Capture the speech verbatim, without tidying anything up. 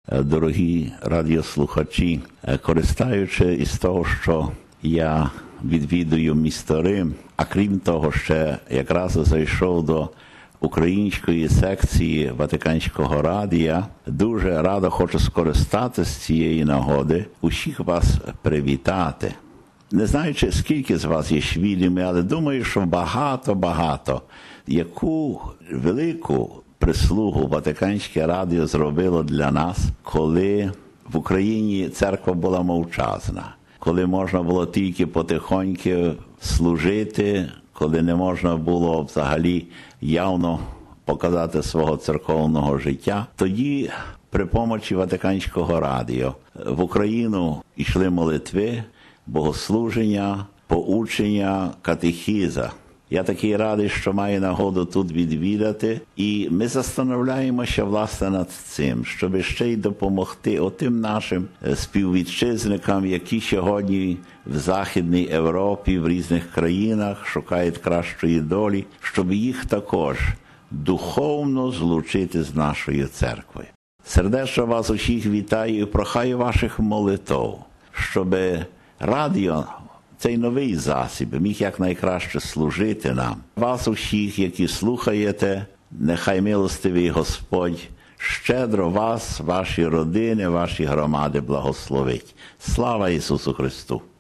дорогі радіослухачі. Користаючи із того, що я відвідую місто Рим, а крім того, ще якраз зайшов до української секції Ватиканського радіо, дуже радо хочу скористатися з цієї нагоди, усіх вас привітати. Не знаю, чи скільки з вас є свідками, але думаю, що багато-багато. Яку велику прислугу Ватиканське радіо зробило для нас, коли в Україні церква була мовчазна, коли можна було тільки потихоньки служити, коли не можна було взагалі явно показати свого церковного життя. Тоді при помочі Ватиканського радіо в Україну йшли молитви, богослуження, поучення, катехіза. Я такий радий, що маю нагоду тут відвідати, і ми застановляємося, власне, над цим, щоб ще й допомогти отим нашим співвітчизникам, які сьогодні в Західній Європі, в різних країнах шукають кращої долі, щоб їх також духовно злучити з нашою церквою. Сердечно вас усіх вітаю і прохаю ваших молитв, щоб радіо, цей новий засіб, міг якнайкраще служити нам. Вас усіх, які слухаєте, нехай милостивий Господь щедро вас, ваші родини, ваші громади благословить. Слава Ісусу Христу!